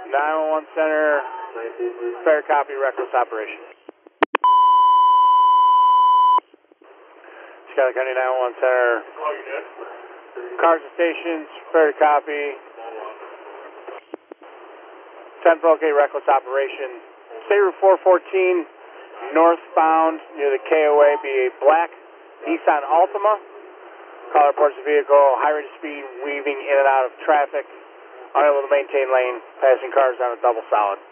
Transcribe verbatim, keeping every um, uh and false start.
nine one one Center, fair copy, reckless operation. Chicago County nine one one Center, cars and stations, fair copy. tenth okay, reckless operation. State Route four fourteen, northbound near the K O A, be a black Nissan Altima. Caller reports the vehicle, high rate of speed, weaving in and out of traffic, unable to maintain lane, passing cars on a double solid.